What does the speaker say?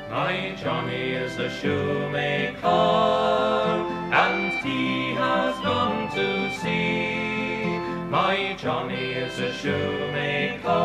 My Johnny is a shoemaker, and he has gone to sea. My Johnny is a shoemaker,